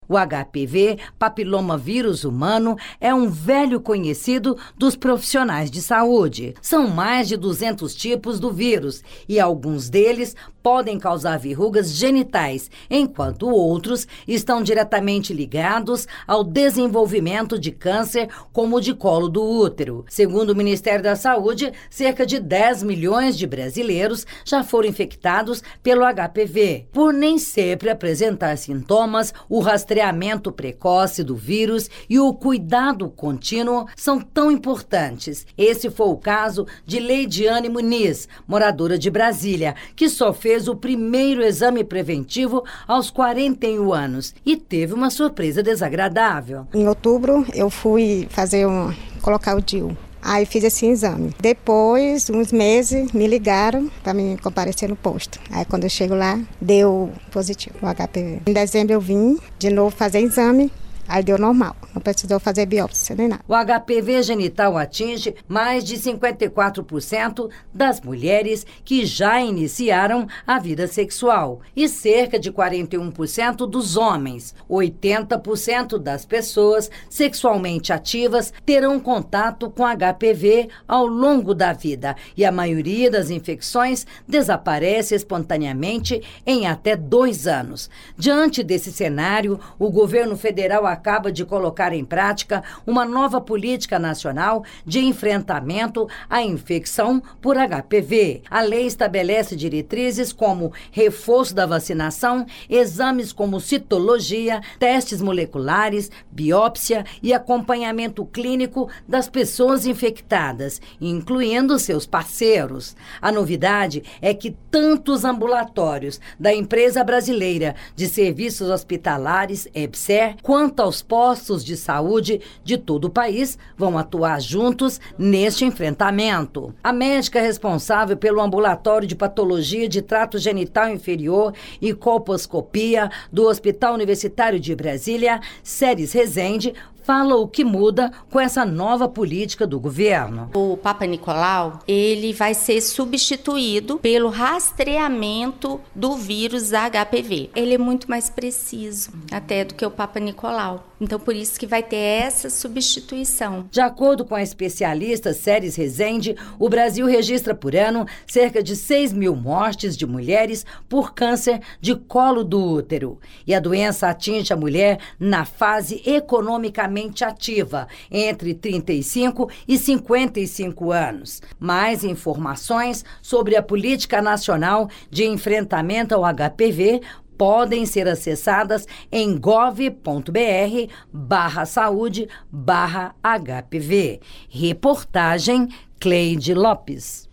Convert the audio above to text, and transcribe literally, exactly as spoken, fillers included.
O H P V, papilomavírus humano, é um velho conhecido dos profissionais de saúde. São mais de duzentos tipos do vírus e alguns deles podem causar verrugas genitais, enquanto outros estão diretamente ligados ao desenvolvimento de câncer, como o de colo do útero. Segundo o Ministério da Saúde, cerca de dez milhões de brasileiros já foram infectados pelo H P V. Por nem sempre apresentar sintomas, o rastreamento precoce do vírus e o cuidado contínuo são tão importantes. Esse foi o caso de Leidiane Muniz, moradora de Brasília, que só fez o primeiro exame preventivo aos quarenta e um anos e teve uma surpresa desagradável. Em outubro, eu fui fazer um, colocar o D I U. Aí fiz esse exame. Depois, uns meses, me ligaram para me comparecer no posto. Aí quando eu chego lá, deu positivo o H P V. Em dezembro eu vim de novo fazer exame. Aí deu normal, não precisou fazer biópsia nem nada. O H P V genital atinge mais de cinquenta e quatro por cento das mulheres que já iniciaram a vida sexual e cerca de quarenta e um por cento dos homens. oitenta por cento das pessoas sexualmente ativas terão contato com H P V ao longo da vida e a maioria das infecções desaparece espontaneamente em até dois anos. Diante desse cenário, o governo federal acaba de colocar em prática uma nova política nacional de enfrentamento à infecção por H P V. A lei estabelece diretrizes como reforço da vacinação, exames como citologia, testes moleculares, biópsia e acompanhamento clínico das pessoas infectadas, incluindo seus parceiros. A novidade é que tanto os ambulatórios da Empresa Brasileira de Serviços Hospitalares, EBSER, quanto aos postos de saúde de todo o país vão atuar juntos neste enfrentamento. A médica responsável pelo ambulatório de patologia de trato genital inferior e colposcopia do Hospital Universitário de Brasília, Séries Rezende, fala o que muda com essa nova política do governo. O Papa Nicolau, ele vai ser substituído pelo rastreamento do vírus H P V. Ele é muito mais preciso até do que o Papa Nicolau. Então, por isso que vai ter essa substituição. De acordo com a especialista Séries Rezende, o Brasil registra por ano cerca de seis mil mortes de mulheres por câncer de colo do útero. E a doença atinge a mulher na fase economicamente ativa, entre trinta e cinco e cinquenta e cinco anos. Mais informações sobre a Política Nacional de Enfrentamento ao H P V podem ser acessadas em gov ponto br barra saúde barra H P V. Reportagem Cleide Lopes.